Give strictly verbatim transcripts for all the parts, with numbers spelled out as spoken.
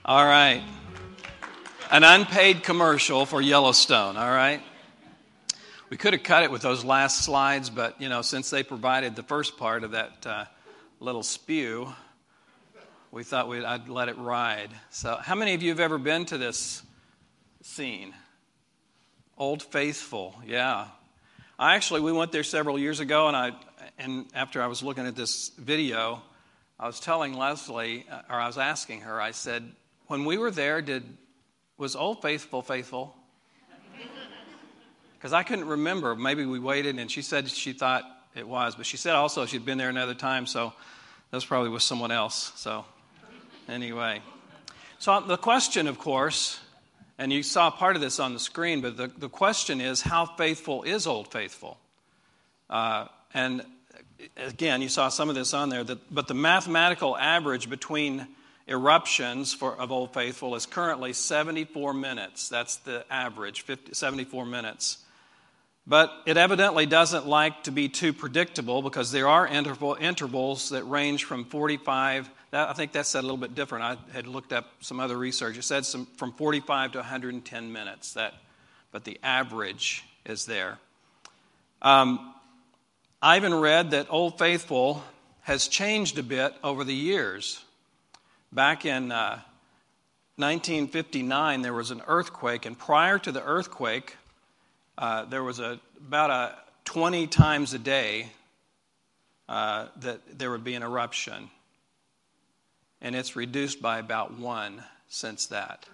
All right. An unpaid commercial for Yellowstone, all right? We could have cut it with those last slides, but, you know, since they provided the first part of that uh, little spew, we thought we'd, I'd let it ride. So how many of you have ever been to this scene? Old Faithful, yeah. I actually, we went there several years ago, and I, and after I was looking at this video, I was telling Leslie, or I was asking her, I said, when we were there, did was Old Faithful faithful? Because I couldn't remember. Maybe we waited, and she said she thought it was. But she said also she'd been there another time, so that was probably with someone else. So anyway. So the question, of course, and you saw part of this on the screen, but the, the question is, how faithful is Old Faithful? Uh, and again, you saw some of this on there, that, but the mathematical average between eruptions for, of Old Faithful is currently seventy-four minutes. That's the average, fifty, seventy-four minutes. But it evidently doesn't like to be too predictable because there are interval, intervals that range from forty-five. That, I think that said a little bit different. I had looked up some other research. It said some, from forty-five to one hundred ten minutes. That, but the average is there. Um, I even read that Old Faithful has changed a bit over the years. Back in uh, nineteen fifty-nine, there was an earthquake, and prior to the earthquake, uh, there was a, about a twenty times a day uh, that there would be an eruption. And it's reduced by about one since that.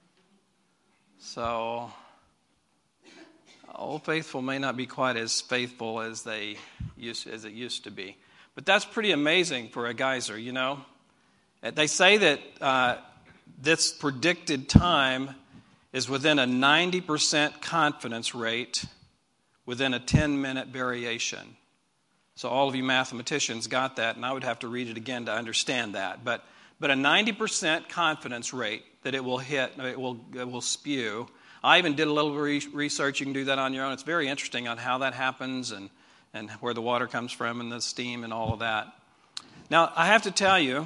So, Old Faithful may not be quite as faithful as they used, as it used to be. But that's pretty amazing for a geyser, you know. They say that uh, this predicted time is within a ninety percent confidence rate within a ten-minute variation. So all of you mathematicians got that, and I would have to read it again to understand that. But but a ninety percent confidence rate that it will hit, it will, it will spew. I even did a little re- research. You can do that on your own. It's very interesting on how that happens and, and where the water comes from and the steam and all of that. Now, I have to tell you,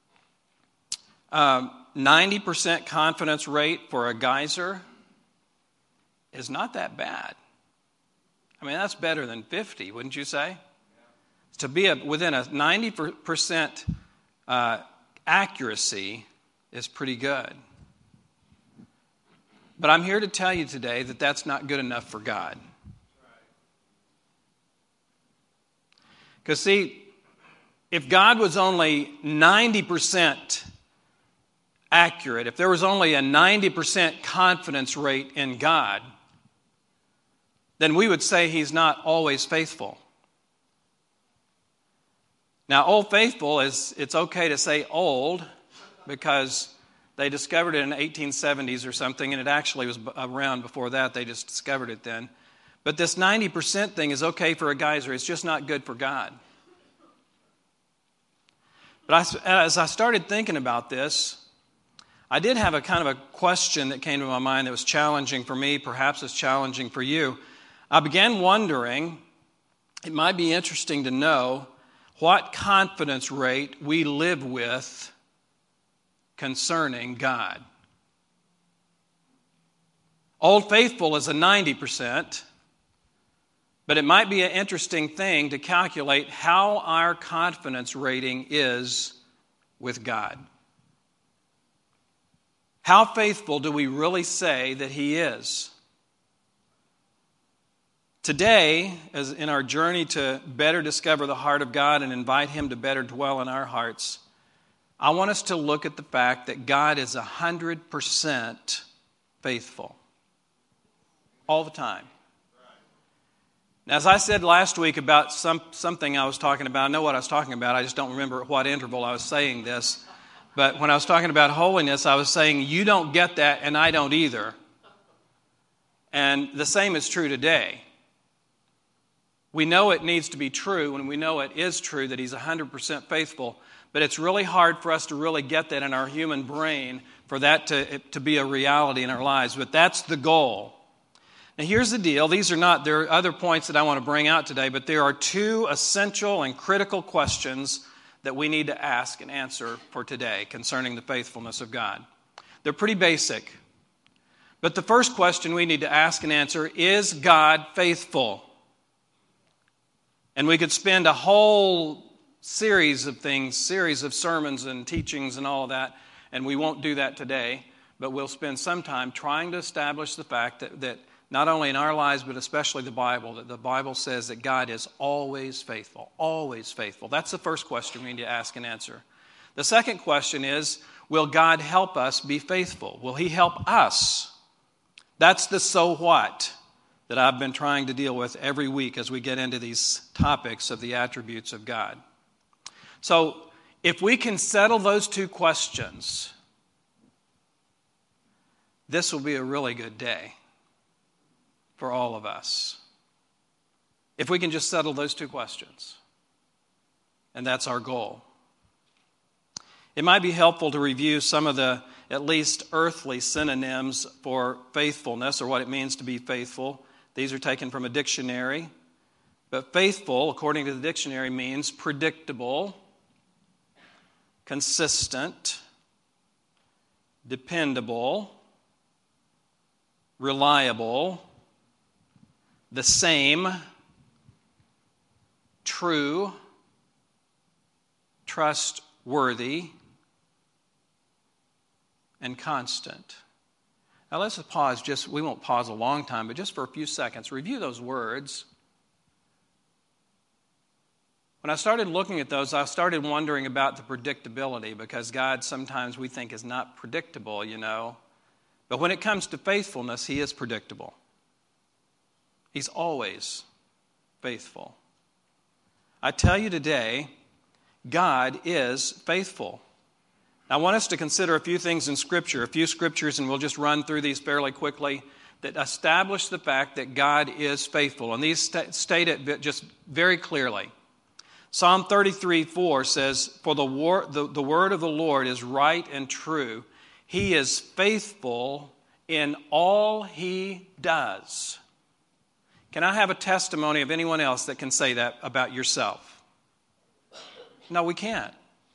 Um, ninety percent confidence rate for a geyser is not that bad. I mean, that's better than fifty, wouldn't you say? Yeah. To be a, within a ninety percent uh, accuracy is pretty good. But I'm here to tell you today that that's not good enough for God. Because see, if God was only ninety percent accurate, if there was only a ninety percent confidence rate in God, then we would say He's not always faithful. Now, Old Faithful, is it's okay to say old because they discovered it in the eighteen seventies or something, and it actually was around before that. They just discovered it then. But this ninety percent thing is okay for a geyser. It's just not good for God. But I, as I started thinking about this, I did have a kind of a question that came to my mind that was challenging for me, perhaps it's challenging for you. I began wondering, it might be interesting to know what confidence rate we live with concerning God. Old Faithful is a ninety percent, but it might be an interesting thing to calculate how our confidence rating is with God. How faithful do we really say that He is? Today, as in our journey to better discover the heart of God and invite Him to better dwell in our hearts, I want us to look at the fact that God is one hundred percent faithful. All the time. Now, as I said last week about some, something I was talking about, I know what I was talking about, I just don't remember at what interval I was saying this. But when I was talking about holiness, I was saying, you don't get that, and I don't either. And the same is true today. We know it needs to be true, and we know it is true that He's one hundred percent faithful. But it's really hard for us to really get that in our human brain, for that to, to be a reality in our lives. But that's the goal. Now, here's the deal. These are not, there are other points that I want to bring out today, but there are two essential and critical questions that we need to ask and answer for today concerning the faithfulness of God. They're pretty basic. But the first question we need to ask and answer, is God faithful? And we could spend a whole series of things, series of sermons and teachings and all of that, and we won't do that today, but we'll spend some time trying to establish the fact that, that not only in our lives, but especially the Bible, that the Bible says that God is always faithful, always faithful. That's the first question we need to ask and answer. The second question is, will God help us be faithful? Will He help us? That's the so what that I've been trying to deal with every week as we get into these topics of the attributes of God. So, if we can settle those two questions, this will be a really good day for all of us. If we can just settle those two questions. And that's our goal. It might be helpful to review some of the, at least earthly synonyms for faithfulness, or what it means to be faithful. These are taken from a dictionary. But faithful, according to the dictionary, means predictable, consistent, dependable, reliable, the same, true, trustworthy, and constant. Now let's pause, just we won't pause a long time, but just for a few seconds, review those words. When I started looking at those, I started wondering about the predictability, because God sometimes we think is not predictable, you know. But when it comes to faithfulness, He is predictable. He's always faithful. I tell you today, God is faithful. I want us to consider a few things in Scripture, a few scriptures, and we'll just run through these fairly quickly, that establish the fact that God is faithful. And these st- state it just very clearly. Psalm thirty-three four says, For the, war, the, the word of the Lord is right and true. He is faithful in all He does. Can I have a testimony of anyone else that can say that about yourself? No, we can't.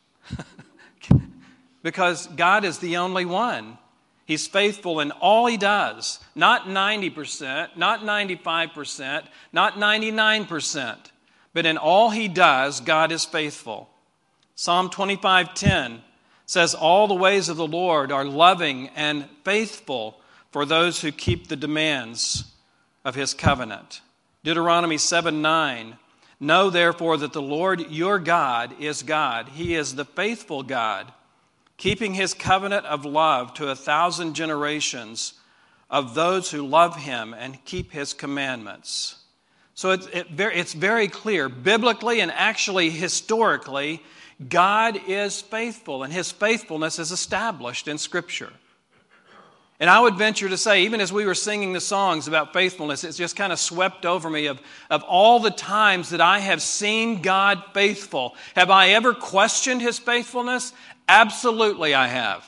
Because God is the only one. He's faithful in all He does. Not ninety percent, not ninety-five percent, not ninety-nine percent. But in all He does, God is faithful. Psalm twenty-five ten says, All the ways of the Lord are loving and faithful for those who keep the demands of His covenant. Deuteronomy seven nine, Know therefore that the Lord your God is God. He is the faithful God, keeping His covenant of love to a thousand generations of those who love Him and keep His commandments. So it's, it, it's very clear, biblically and actually historically, God is faithful, and His faithfulness is established in Scripture. And I would venture to say, even as we were singing the songs about faithfulness, it's just kind of swept over me of, of all the times that I have seen God faithful. Have I ever questioned His faithfulness? Absolutely I have.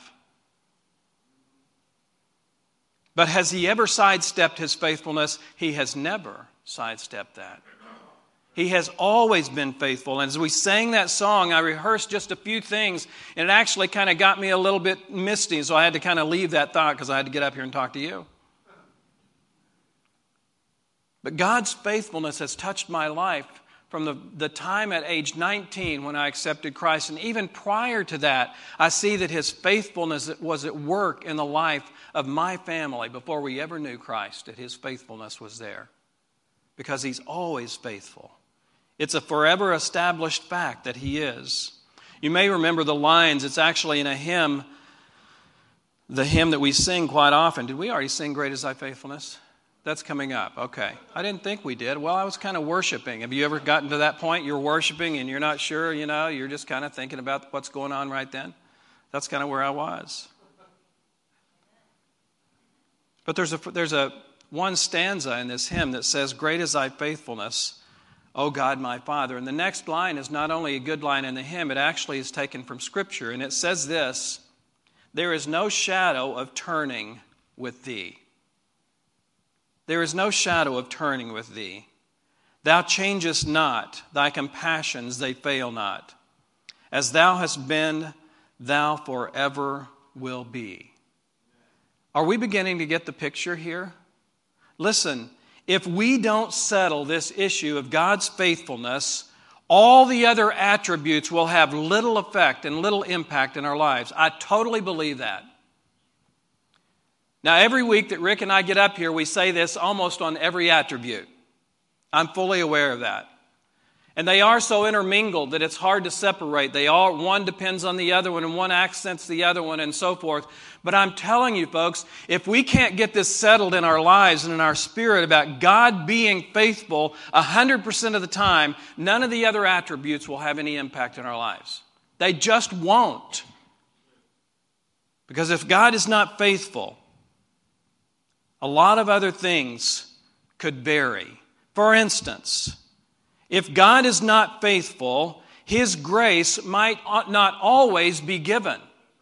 But has He ever sidestepped His faithfulness? He has never sidestepped that. He has always been faithful. And as we sang that song, I rehearsed just a few things, and it actually kind of got me a little bit misty, so I had to kind of leave that thought because I had to get up here and talk to you. But God's faithfulness has touched my life from the, the time at age nineteen when I accepted Christ. And even prior to that, I see that His faithfulness was at work in the life of my family before we ever knew Christ, that His faithfulness was there. Because He's always faithful. It's a forever established fact that He is. You may remember the lines. It's actually in a hymn, the hymn that we sing quite often. Did we already sing Great Is Thy Faithfulness? That's coming up. Okay. I didn't think we did. Well, I was kind of worshiping. Have you ever gotten to that point? You're worshiping and you're not sure, you know, you're just kind of thinking about what's going on right then. That's kind of where I was. But there's a there's a one stanza in this hymn that says, Great is Thy faithfulness, O God my Father. And the next line is not only a good line in the hymn, it actually is taken from Scripture. And it says this, There is no shadow of turning with Thee. There is no shadow of turning with Thee. Thou changest not, Thy compassions, they fail not. As Thou hast been, Thou forever will be. Are we beginning to get the picture here? Listen, if we don't settle this issue of God's faithfulness, all the other attributes will have little effect and little impact in our lives. I totally believe that. Now, every week that Rick and I get up here, we say this almost on every attribute. I'm fully aware of that. And they are so intermingled that it's hard to separate. They all, one depends on the other one, and one accents the other one, and so forth. But I'm telling you, folks, if we can't get this settled in our lives and in our spirit about God being faithful one hundred percent of the time, none of the other attributes will have any impact in our lives. They just won't. Because if God is not faithful, a lot of other things could vary. For instance, if God is not faithful, His grace might not always be given.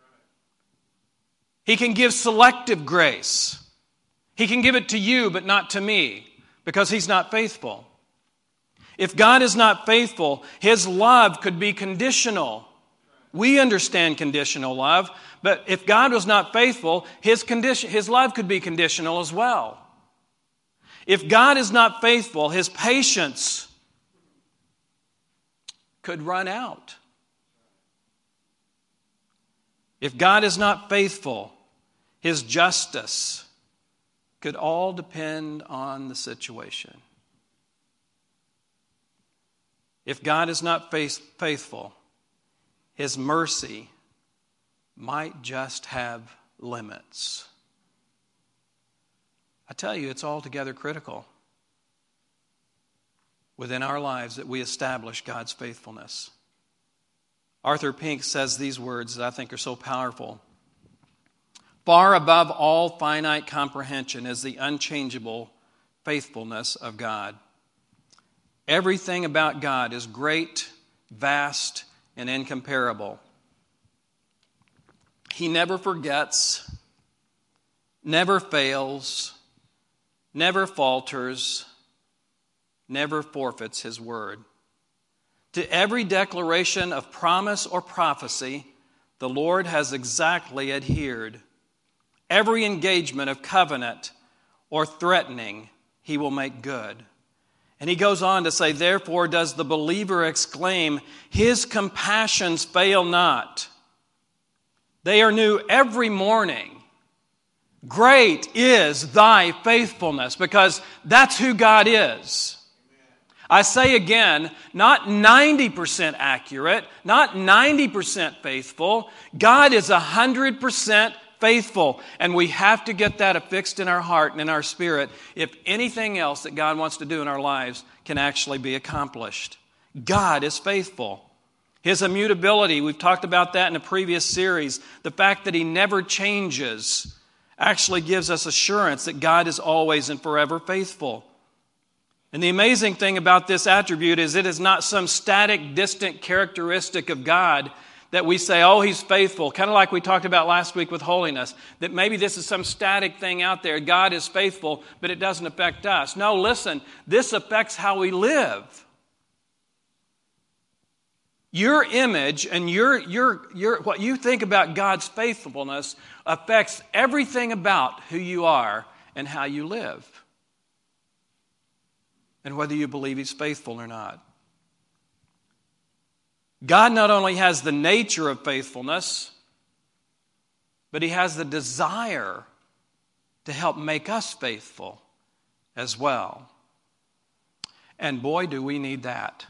He can give selective grace. He can give it to you, but not to me, because He's not faithful. If God is not faithful, His love could be conditional. We understand conditional love, but if God was not faithful, His condition, His love could be conditional as well. If God is not faithful, His patience could run out. If God is not faithful, His justice could all depend on the situation. If God is not faith- faithful, His mercy might just have limits. I tell you, it's altogether critical within our lives that we establish God's faithfulness. Arthur Pink says these words that I think are so powerful. Far above all finite comprehension is the unchangeable faithfulness of God. Everything about God is great, vast, and incomparable. He never forgets, never fails, never falters, never forfeits His word. To every declaration of promise or prophecy, the Lord has exactly adhered. Every engagement of covenant or threatening, He will make good. And he goes on to say, therefore does the believer exclaim, His compassions fail not. They are new every morning. Great is thy faithfulness, because that's who God is. I say again, not ninety percent accurate, not ninety percent faithful. God is one hundred percent faithful, and we have to get that affixed in our heart and in our spirit if anything else that God wants to do in our lives can actually be accomplished. God is faithful. His immutability, we've talked about that in a previous series. The fact that He never changes actually gives us assurance that God is always and forever faithful. And the amazing thing about this attribute is it is not some static, distant characteristic of God that we say, oh, He's faithful, kind of like we talked about last week with holiness, that maybe this is some static thing out there. God is faithful, but it doesn't affect us. No, listen, this affects how we live. Your image and your, your, your, what you think about God's faithfulness affects everything about who you are and how you live, and whether you believe He's faithful or not. God not only has the nature of faithfulness, but He has the desire to help make us faithful as well. And boy, do we need that.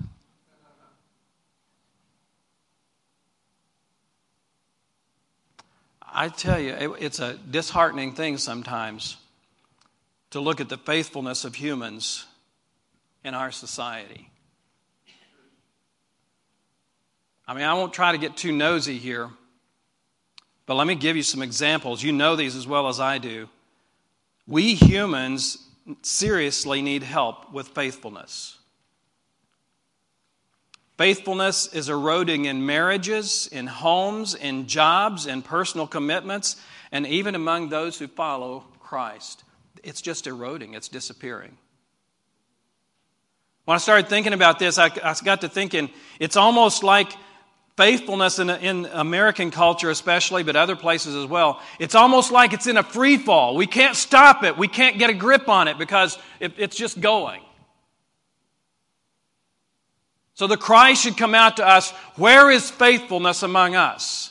I tell you, it's a disheartening thing sometimes to look at the faithfulness of humans in our society. I mean, I won't try to get too nosy here, but let me give you some examples. You know these as well as I do. We humans seriously need help with faithfulness. Faithfulness is eroding in marriages, in homes, in jobs, in personal commitments, and even among those who follow Christ. It's just eroding. It's disappearing. When I started thinking about this, I, I got to thinking, it's almost like faithfulness in, in American culture especially, but other places as well, it's almost like it's in a free fall. We can't stop it. We can't get a grip on it because it, it's just going. So the cry should come out to us, where is faithfulness among us?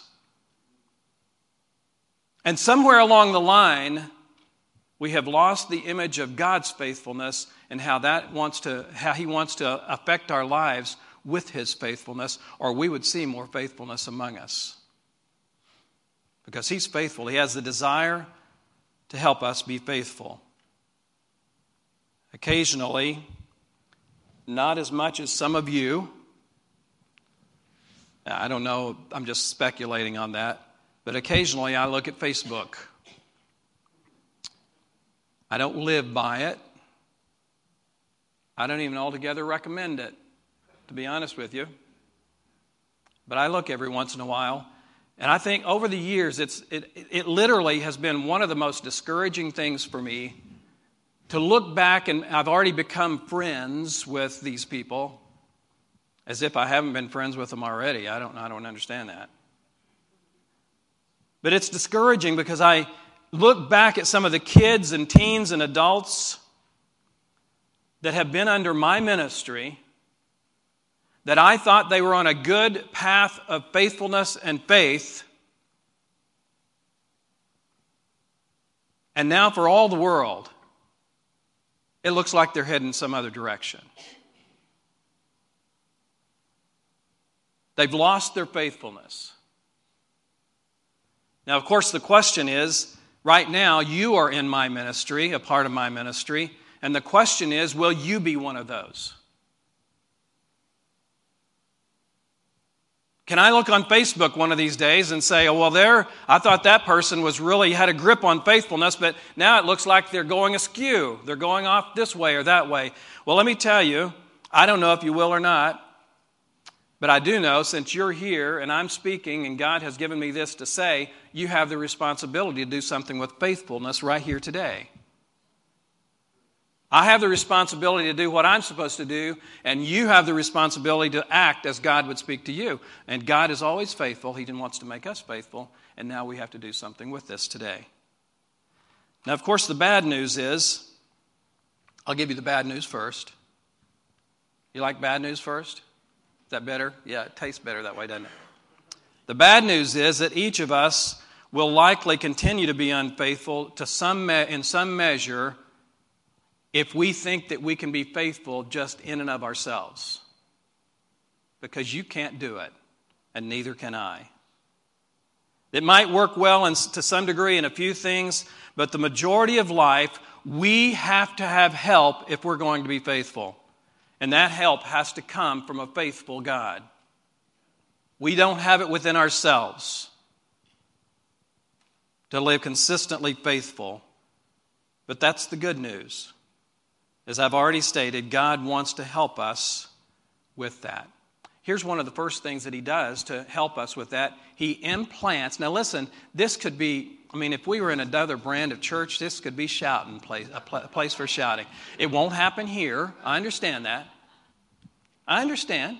And somewhere along the line, we have lost the image of God's faithfulness and how that wants to, how He wants to affect our lives with His faithfulness, or we would see more faithfulness among us. Because He's faithful. He has the desire to help us be faithful. Occasionally, not as much as some of you, I don't know, I'm just speculating on that, but occasionally I look at Facebook. I don't live by it. I don't even altogether recommend it, to be honest with you. But I look every once in a while, and I think over the years, it's it, it literally has been one of the most discouraging things for me to look back, and I've already become friends with these people, as if I haven't been friends with them already. I don't, I don't understand that. But it's discouraging because I look back at some of the kids and teens and adults that have been under my ministry, that I thought they were on a good path of faithfulness and faith, and now for all the world, it looks like they're heading some other direction. They've lost their faithfulness. Now, of course, the question is, right now, you are in my ministry, a part of my ministry, and the question is, will you be one of those? Can I look on Facebook one of these days and say, oh, well, there, I thought that person was really had a grip on faithfulness, but now it looks like they're going askew. They're going off this way or that way. Well, let me tell you, I don't know if you will or not, but I do know since you're here and I'm speaking and God has given me this to say, you have the responsibility to do something with faithfulness right here today. I have the responsibility to do what I'm supposed to do, and you have the responsibility to act as God would speak to you. And God is always faithful. He wants to make us faithful, and now we have to do something with this today. Now, of course, the bad news is, I'll give you the bad news first. You like bad news first? Is that better? Yeah, it tastes better that way, doesn't it? The bad news is that each of us will likely continue to be unfaithful to some me- in some measure if we think that we can be faithful just in and of ourselves. Because you can't do it, and neither can I. It might work well in, to some degree in a few things, but the majority of life, we have to have help if we're going to be faithful. And that help has to come from a faithful God. We don't have it within ourselves to live consistently faithful. But that's the good news. As I've already stated, God wants to help us with that. Here's one of the first things that He does to help us with that. He implants. Now listen, this could be, I mean, if we were in another brand of church, this could be shouting place, a place for shouting. It won't happen here. I understand that. I understand.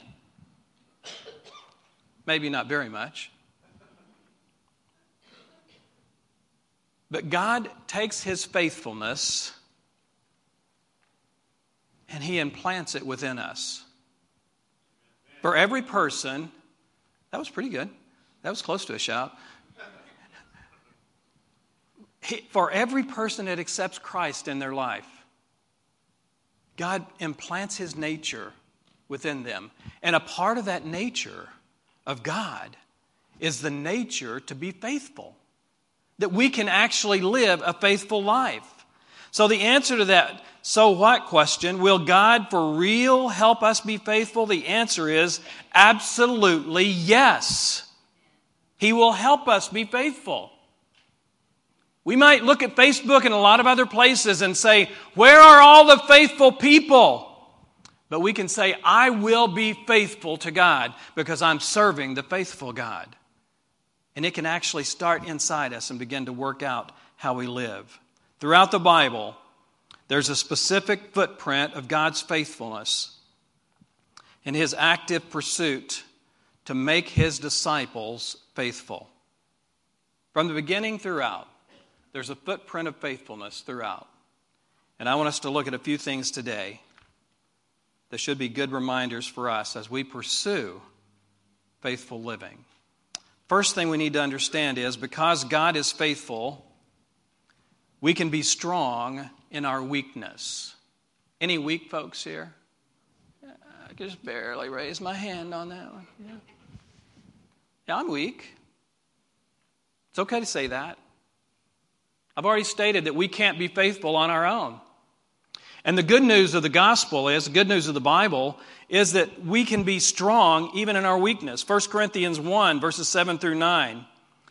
Maybe not very much. But God takes His faithfulness and He implants it within us. For every person, that was pretty good. That was close to a shout. For every person that accepts Christ in their life, God implants His nature within them. And a part of that nature of God is the nature to be faithful. That we can actually live a faithful life. So the answer to that so what question, will God for real help us be faithful? The answer is absolutely yes. He will help us be faithful. We might look at Facebook and a lot of other places and say, where are all the faithful people? But we can say, I will be faithful to God because I'm serving the faithful God. And it can actually start inside us and begin to work out how we live. Throughout the Bible, there's a specific footprint of God's faithfulness and His active pursuit to make his disciples faithful. From the beginning throughout, there's a footprint of faithfulness throughout. And I want us to look at a few things today that should be good reminders for us as we pursue faithful living. First thing we need to understand is because God is faithful, we can be strong in our weakness. Any weak folks here? I could just barely raise my hand on that one. Yeah, yeah I'm weak. It's okay to say that. I've already stated that we can't be faithful on our own. And the good news of the gospel is, the good news of the Bible, is that we can be strong even in our weakness. First Corinthians one, verses seven through nine.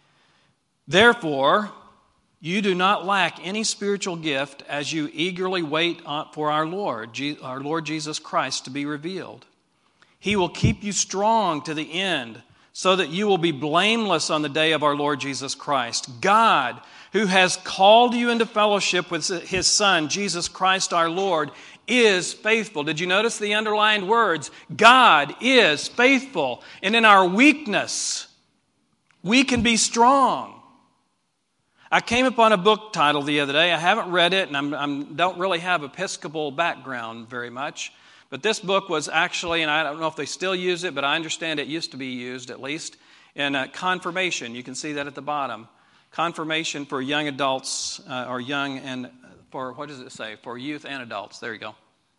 Therefore, you do not lack any spiritual gift as you eagerly wait for our Lord, our Lord Jesus Christ to be revealed. He will keep you strong to the end, so that you will be blameless on the day of our Lord Jesus Christ. God, who has called you into fellowship with His Son, Jesus Christ our Lord, is faithful. Did you notice the underlined words? God is faithful. And in our weakness, we can be strong. I came upon a book title the other day. I haven't read it, and I I'm, don't really have Episcopal background very much. But this book was actually, and I don't know if they still use it, but I understand it used to be used at least, in uh, confirmation. You can see that at the bottom. Confirmation for young adults, uh, or young and, for, what does it say? For youth and adults. There you go.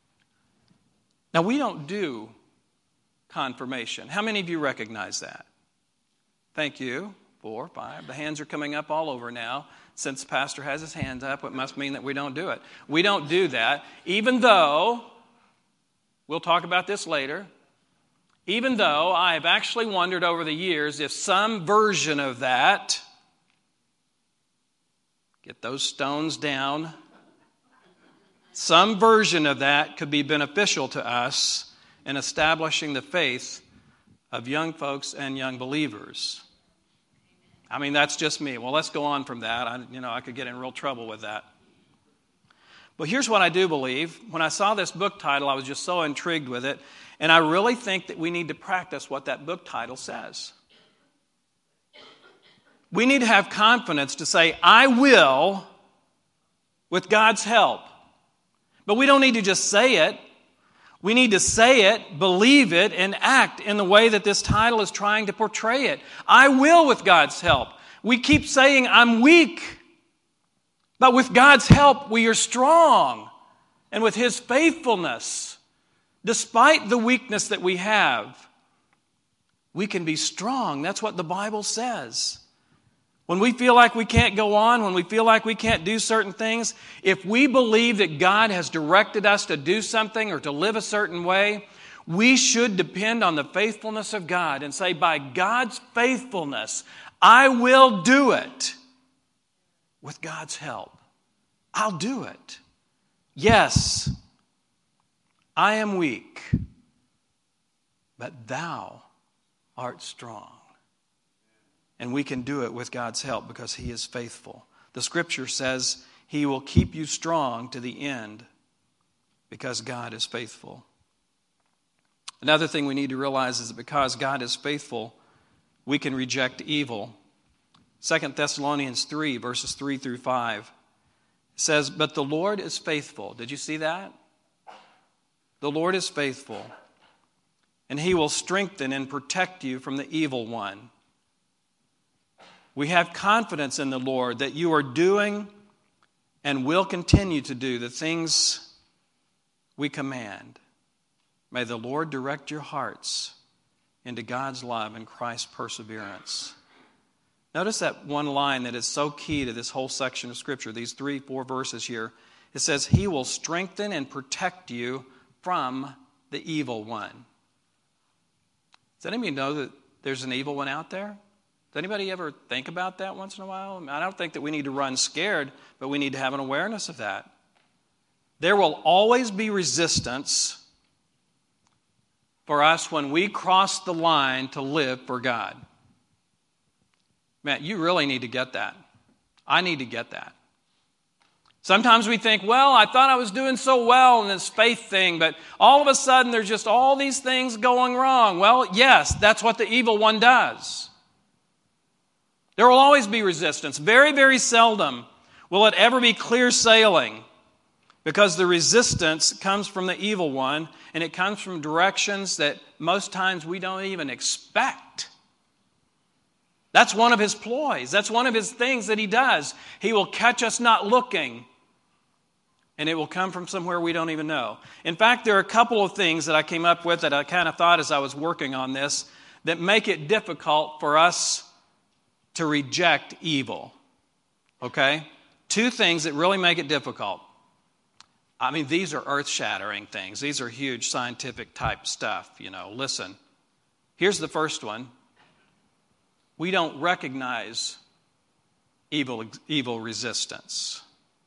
Now, we don't do confirmation. How many of you recognize that? Thank you. Four, five. The hands are coming up all over now. Since the pastor has his hands up, it must mean that we don't do it. We don't do that, even though... We'll talk about this later. Even though I have actually wondered over the years if some version of that, get those stones down, some version of that could be beneficial to us in establishing the faith of young folks and young believers. I mean, that's just me. Well, let's go on from that. I, you know, I could get in real trouble with that. But here's what I do believe. When I saw this book title, I was just so intrigued with it. And I really think that we need to practice what that book title says. We need to have confidence to say, I will, with God's help. But we don't need to just say it. We need to say it, believe it, and act in the way that this title is trying to portray it. I will with God's help. We keep saying, I'm weak. But with God's help, we are strong. And with His faithfulness, despite the weakness that we have, we can be strong. That's what the Bible says. When we feel like we can't go on, when we feel like we can't do certain things, if we believe that God has directed us to do something or to live a certain way, we should depend on the faithfulness of God and say, by God's faithfulness, I will do it. With God's help, I'll do it. Yes, I am weak, but thou art strong. And we can do it with God's help because He is faithful. The Scripture says He will keep you strong to the end because God is faithful. Another thing we need to realize is that because God is faithful, we can reject evil. Second Thessalonians three, verses three through five, says, but the Lord is faithful. Did you see that? The Lord is faithful, and He will strengthen and protect you from the evil one. We have confidence in the Lord that you are doing and will continue to do the things we command. May the Lord direct your hearts into God's love and Christ's perseverance. Notice that one line that is so key to this whole section of Scripture, these three, four verses here. It says, He will strengthen and protect you from the evil one. Does anybody know that there's an evil one out there? Does anybody ever think about that once in a while? I mean, I don't think that we need to run scared, but we need to have an awareness of that. There will always be resistance for us when we cross the line to live for God. Man, you really need to get that. I need to get that. Sometimes we think, well, I thought I was doing so well in this faith thing, but all of a sudden there's just all these things going wrong. Well, yes, that's what the evil one does. There will always be resistance. Very, very seldom will it ever be clear sailing, because the resistance comes from the evil one, and it comes from directions that most times we don't even expect. That's one of his ploys. That's one of his things that he does. He will catch us not looking, and it will come from somewhere we don't even know. In fact, there are a couple of things that I came up with that I kind of thought as I was working on this that make it difficult for us to reject evil. Okay? Two things that really make it difficult. I mean, these are earth-shattering things. These are huge scientific type stuff, you know. Listen, here's the first one. We don't recognize evil, evil resistance.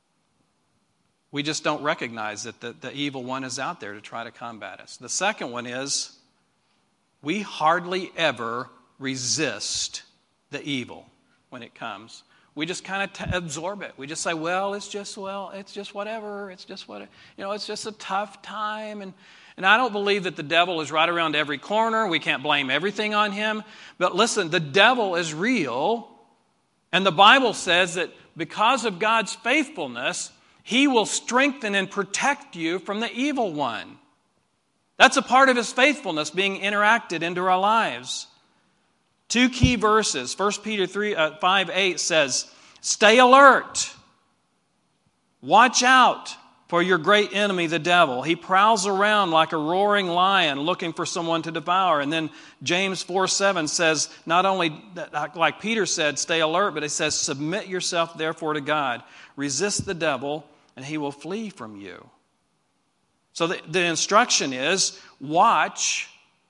We just don't recognize that the, the evil one is out there to try to combat us. The second one is we hardly ever resist the evil when it comes. We just kind of t- absorb it. We just say, well, it's just, well, it's just whatever. It's just what, you know, it's just a tough time. And, and I don't believe that the devil is right around every corner. We can't blame everything on him. But listen, the devil is real. And the Bible says that because of God's faithfulness, he will strengthen and protect you from the evil one. That's a part of his faithfulness being interacted into our lives. Two key verses. First Peter three, uh, five eight says, stay alert. Watch out for your great enemy, the devil. He prowls around like a roaring lion looking for someone to devour. And then James four seven says, not only, like Peter said, stay alert, but it says, submit yourself therefore to God. Resist the devil, and he will flee from you. So the, the instruction is, watch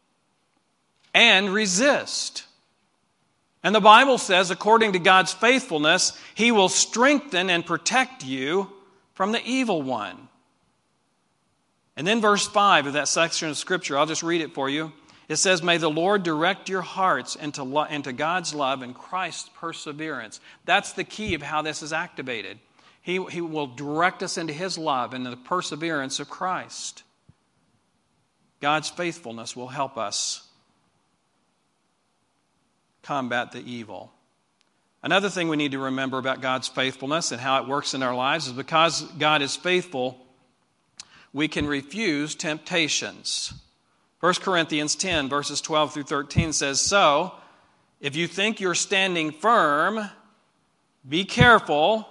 and resist. And the Bible says, according to God's faithfulness, he will strengthen and protect you from the evil one. And then verse five of that section of Scripture, I'll just read it for you. It says, may the Lord direct your hearts into, lo- into God's love and Christ's perseverance. That's the key of how this is activated. He, he will direct us into his love and the perseverance of Christ. God's faithfulness will help us combat the evil. Another thing we need to remember about God's faithfulness and how it works in our lives is because God is faithful, we can refuse temptations. First Corinthians ten, verses twelve through thirteen says, so, if you think you're standing firm, be careful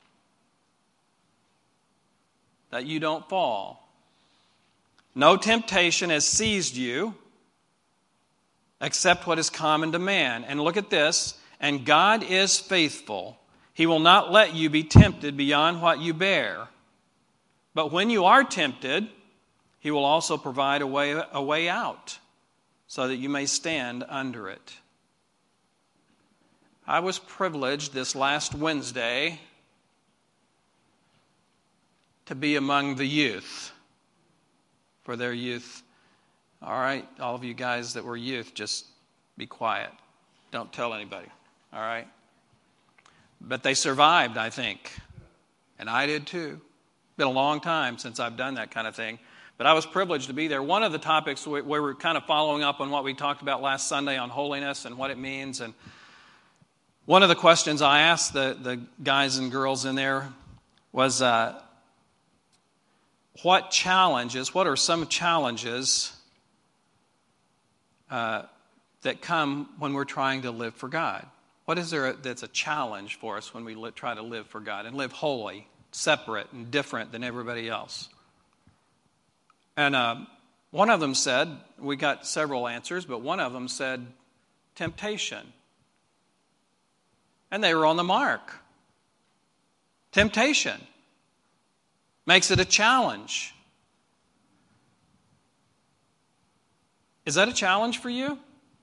that you don't fall. No temptation has seized you except what is common to man. And look at this. And God is faithful. He will not let you be tempted beyond what you bear. But when you are tempted, he will also provide a way, a way out so that you may stand under it. I was privileged this last Wednesday to be among the youth for their youth. All right, all of you guys that were youth, just be quiet. Don't tell anybody, all right? But they survived, I think, and I did too. It's been a long time since I've done that kind of thing, but I was privileged to be there. One of the topics we, we were kind of following up on what we talked about last Sunday on holiness and what it means, and one of the questions I asked the, the guys and girls in there was, uh, what challenges, what are some challenges Uh, that come when we're trying to live for God? What is there that's a challenge for us when we li- try to live for God and live holy, separate, and different than everybody else? And uh, one of them said, we got several answers, but one of them said, temptation. And they were on the mark. Temptation makes it a challenge. Is that a challenge for you?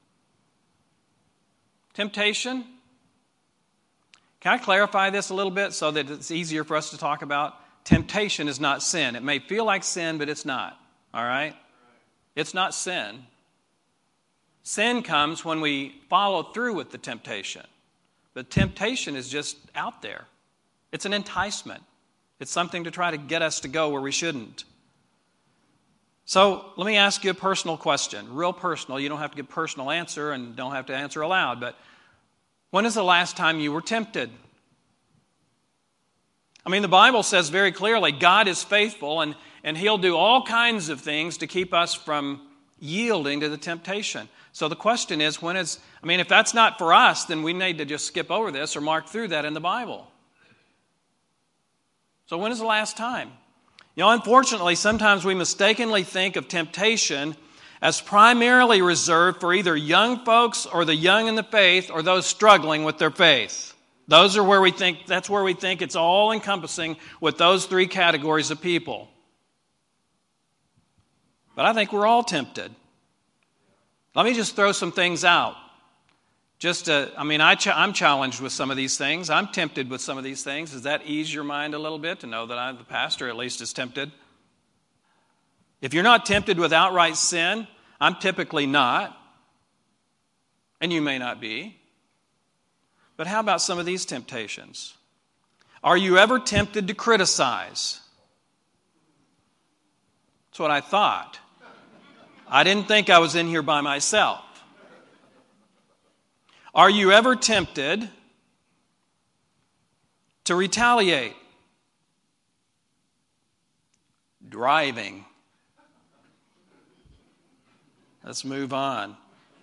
Temptation? Can I clarify this a little bit so that it's easier for us to talk about? Temptation is not sin. It may feel like sin, but it's not. All right? It's not sin. Sin comes when we follow through with the temptation. But temptation is just out there. It's an enticement. It's something to try to get us to go where we shouldn't. So let me ask you a personal question, real personal. You don't have to give a personal answer and don't have to answer aloud, but when is the last time you were tempted? I mean, the Bible says very clearly God is faithful and, and He'll do all kinds of things to keep us from yielding to the temptation. So the question is, when is, I mean, if that's not for us, then we need to just skip over this or mark through that in the Bible. So when is the last time? You know, unfortunately, sometimes we mistakenly think of temptation as primarily reserved for either young folks or the young in the faith or those struggling with their faith. Those are where we think, that's where we think it's all encompassing with those three categories of people. But I think we're all tempted. Let me just throw some things out. Just to, I mean, I ch- I'm challenged with some of these things. I'm tempted with some of these things. Does that ease your mind a little bit to know that I'm the pastor at least is tempted? If you're not tempted with outright sin, I'm typically not. And you may not be. But how about some of these temptations? Are you ever tempted to criticize? That's what I thought. I didn't think I was in here by myself. Are you ever tempted to retaliate? Driving. Let's move on.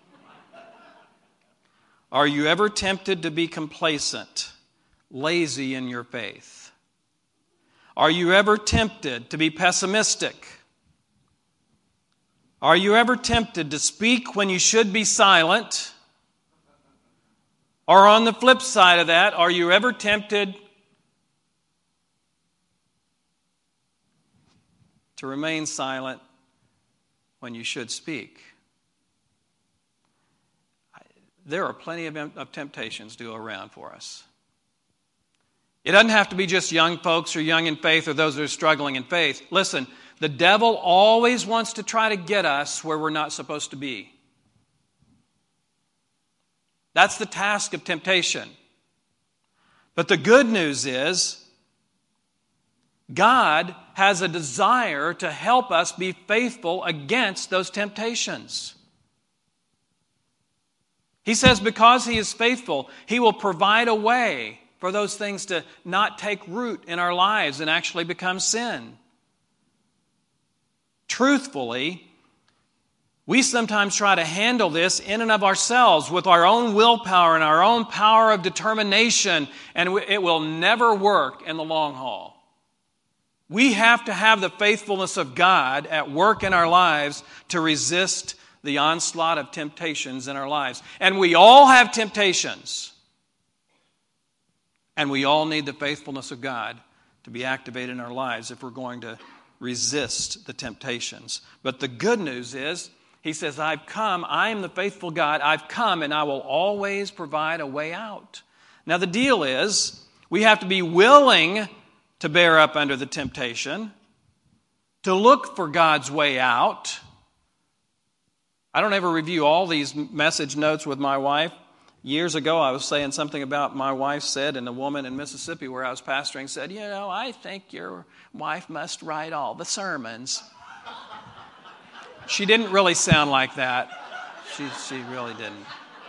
Are you ever tempted to be complacent, lazy in your faith? Are you ever tempted to be pessimistic? Are you ever tempted to speak when you should be silent? Or on the flip side of that, are you ever tempted to remain silent when you should speak? There are plenty of, of temptations to go around for us. It doesn't have to be just young folks or young in faith or those that are struggling in faith. Listen, the devil always wants to try to get us where we're not supposed to be. That's the task of temptation. But the good news is, God has a desire to help us be faithful against those temptations. He says because He is faithful, He will provide a way for those things to not take root in our lives and actually become sin. Truthfully, we sometimes try to handle this in and of ourselves with our own willpower and our own power of determination, and it will never work in the long haul. We have to have the faithfulness of God at work in our lives to resist the onslaught of temptations in our lives. And we all have temptations. And we all need the faithfulness of God to be activated in our lives if we're going to resist the temptations. But the good news is, He says, I've come, I am the faithful God, I've come and I will always provide a way out. Now the deal is, we have to be willing to bear up under the temptation, to look for God's way out. I don't ever review all these message notes with my wife. Years ago, I was saying something about my wife said, and a woman in Mississippi where I was pastoring said, you know, I think your wife must write all the sermons. She didn't really sound like that. She, she really didn't.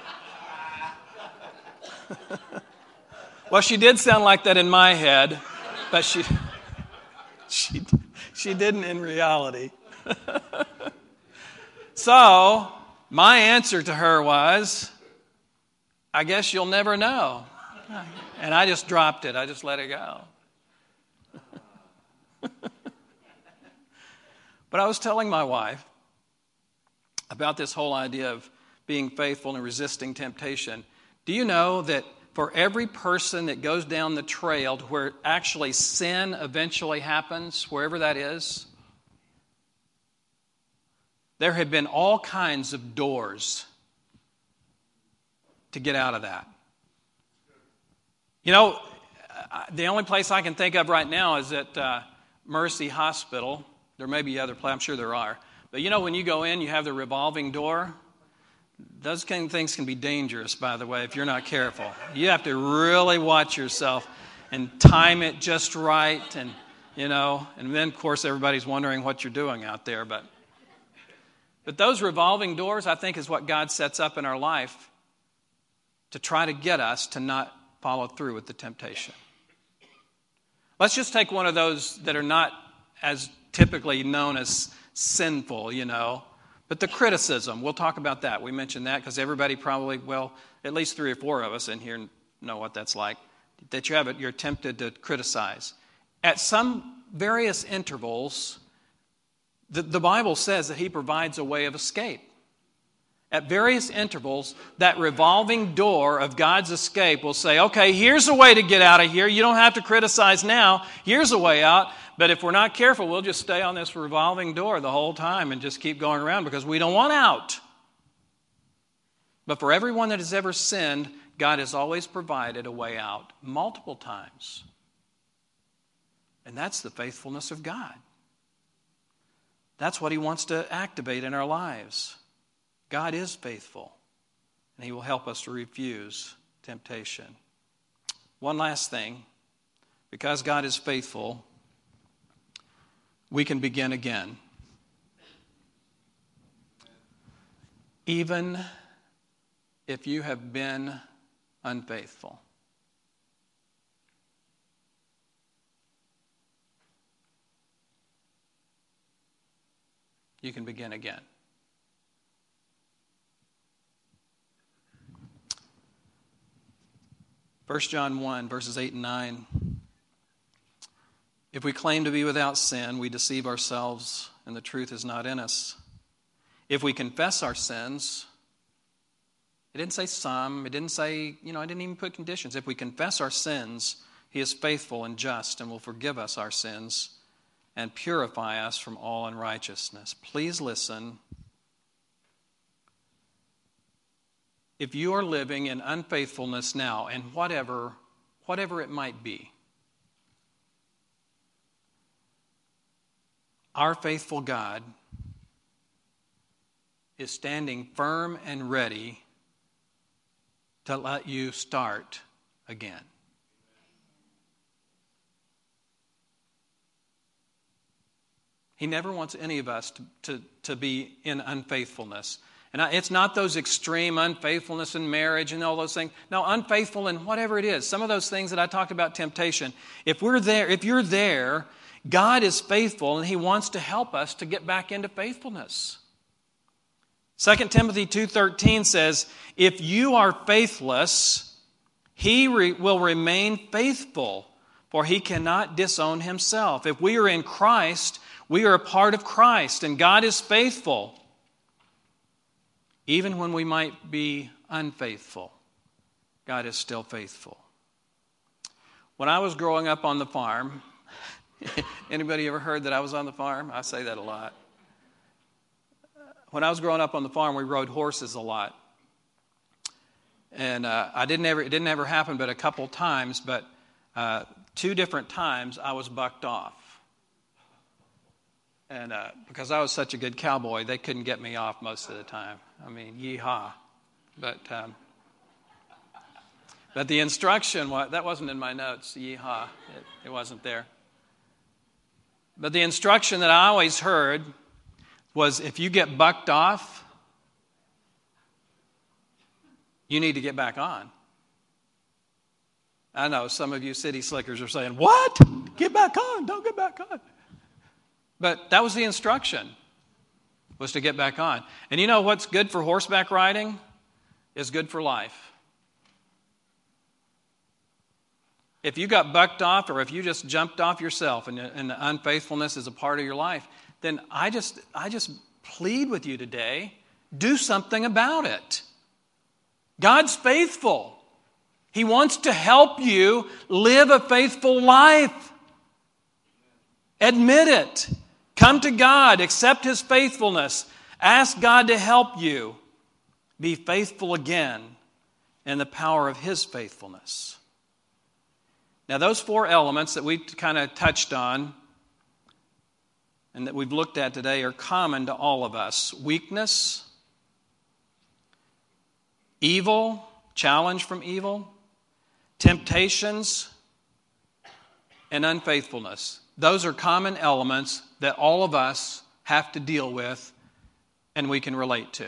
Well, she did sound like that in my head, but she, she, she didn't in reality. So, my answer to her was, I guess you'll never know. And I just dropped it. I just let it go. But I was telling my wife about this whole idea of being faithful and resisting temptation. Do you know that for every person that goes down the trail to where actually sin eventually happens, wherever that is, there have been all kinds of doors to get out of that. You know, the only place I can think of right now is at uh, Mercy Hospital. There may be other places, I'm sure there are. But you know, when you go in, you have the revolving door. Those kind of things can be dangerous, by the way, if you're not careful. You have to really watch yourself. and time it just right, and you know, and then of course everybody's wondering what you're doing out there. But but those revolving doors, I think, is what God sets up in our life to try to get us to not follow through with the temptation. Let's just take one of those that are not as typically known as sinful, you know, but the criticism. We'll talk about that. We mentioned that because everybody probably, well, at least three or four of us in here know what that's like. That you have it, you're tempted to criticize. At some various intervals, the, the Bible says that He provides a way of escape. At various intervals, that revolving door of God's escape will say, okay, here's a way to get out of here. You don't have to criticize now. Here's a way out. But if we're not careful, we'll just stay on this revolving door the whole time and just keep going around because we don't want out. But for everyone that has ever sinned, God has always provided a way out multiple times. And that's the faithfulness of God. That's what He wants to activate in our lives. God is faithful, and He will help us to refuse temptation. One last thing. Because God is faithful, we can begin again. Even if you have been unfaithful. You can begin again. First John one, verses eight and nine. If we claim to be without sin, we deceive ourselves, and the truth is not in us. If we confess our sins, it didn't say some, it didn't say, you know, I didn't even put conditions. If we confess our sins, He is faithful and just and will forgive us our sins and purify us from all unrighteousness. Please listen. If you are living in unfaithfulness now, and whatever, whatever it might be, our faithful God is standing firm and ready to let you start again. He never wants any of us to, to, to be in unfaithfulness. And it's not those extreme unfaithfulness in marriage and all those things. No, unfaithful in whatever it is. Some of those things that I talked about, temptation. If we're there, if you're there, God is faithful and He wants to help us to get back into faithfulness. Second Timothy two thirteen says, if you are faithless, He re- will remain faithful, for He cannot disown Himself. If we are in Christ, we are a part of Christ, and God is faithful. Even when we might be unfaithful, God is still faithful. When I was growing up on the farm, anybody ever heard that I was on the farm? I say that a lot. When I was growing up on the farm, we rode horses a lot. And uh, I didn't ever, it didn't ever happen but a couple times, but uh, two different times I was bucked off. And uh, because I was such a good cowboy, they couldn't get me off most of the time. I mean, yee-haw. But um, but the instruction, that wasn't in my notes, yee-haw. It, it wasn't there. But the instruction that I always heard was if you get bucked off, you need to get back on. I know some of you city slickers are saying, what? Get back on. Don't get back on. But that was the instruction, was to get back on. And you know what's good for horseback riding is good for life. If you got bucked off or if you just jumped off yourself and, and the unfaithfulness is a part of your life, then I just, I just plead with you today, do something about it. God's faithful. He wants to help you live a faithful life. Admit it. Come to God. Accept His faithfulness. Ask God to help you be faithful again in the power of His faithfulness. Now, those four elements that we kind of touched on and that we've looked at today are common to all of us. Weakness, evil, challenge from evil, temptations, and unfaithfulness. Those are common elements that all of us have to deal with and we can relate to.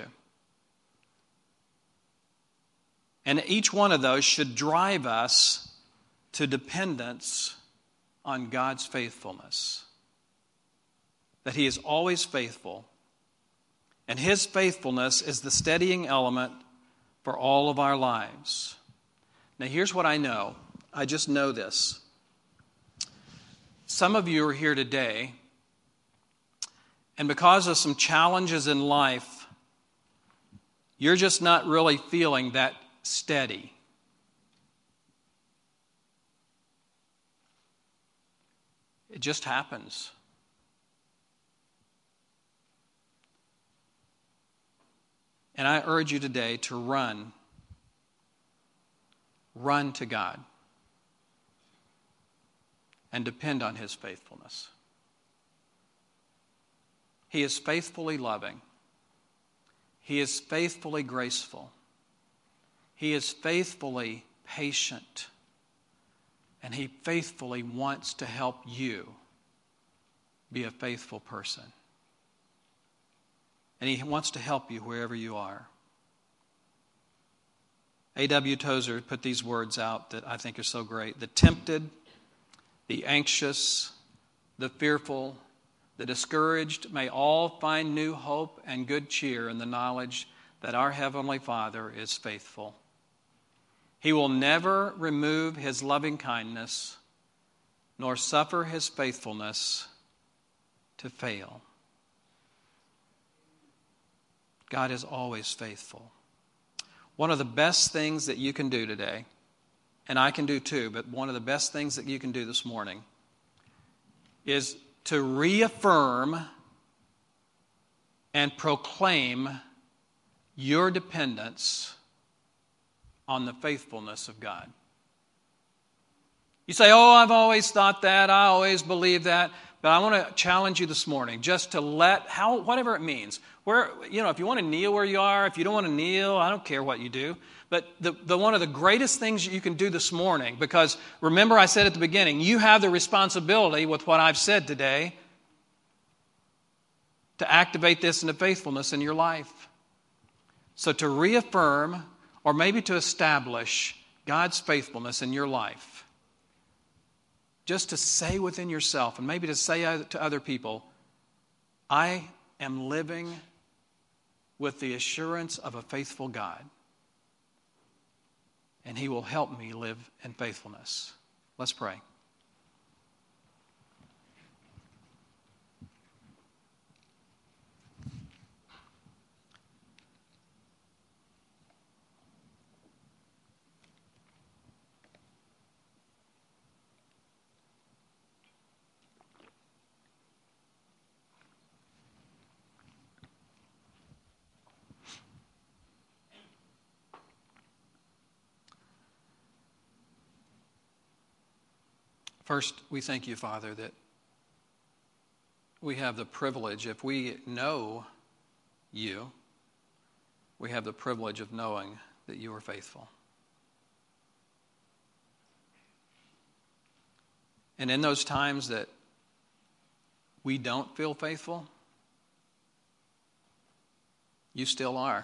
And each one of those should drive us to dependence on God's faithfulness. That He is always faithful. And His faithfulness is the steadying element for all of our lives. Now here's what I know. I just know this. Some of you are here today, and because of some challenges in life, you're just not really feeling that steady. It just happens. And I urge you today to run. Run to God. And depend on His faithfulness. He is faithfully loving. He is faithfully graceful. He is faithfully patient. And He faithfully wants to help you be a faithful person. And He wants to help you wherever you are. A W Tozer put these words out that I think are so great. The tempted, the anxious, the fearful, the discouraged may all find new hope and good cheer in the knowledge that our Heavenly Father is faithful. He will never remove His loving kindness, nor suffer His faithfulness to fail. God is always faithful. One of the best things that you can do today, and I can do too, but one of the best things that you can do this morning is to reaffirm and proclaim your dependence on the faithfulness of God. You say, oh, I've always thought that, I always believe that, but I want to challenge you this morning just to let, how, whatever it means, where, you know, if you want to kneel where you are, if you don't want to kneel, I don't care what you do. But the, the one of the greatest things you can do this morning, because remember I said at the beginning, you have the responsibility with what I've said today to activate this into faithfulness in your life. So to reaffirm or maybe to establish God's faithfulness in your life, just to say within yourself and maybe to say to other people, I am living with the assurance of a faithful God. And He will help me live in faithfulness. Let's pray. First, we thank you, Father, that we have the privilege, if we know you, we have the privilege of knowing that you are faithful. And in those times that we don't feel faithful, you still are.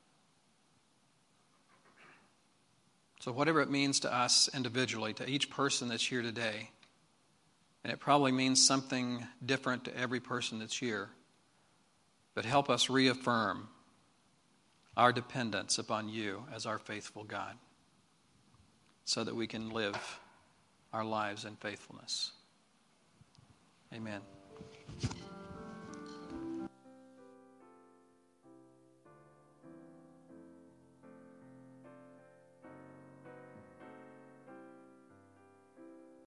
So whatever it means to us individually, to each person that's here today, and it probably means something different to every person that's here, but help us reaffirm our dependence upon you as our faithful God so that we can live our lives in faithfulness. Amen.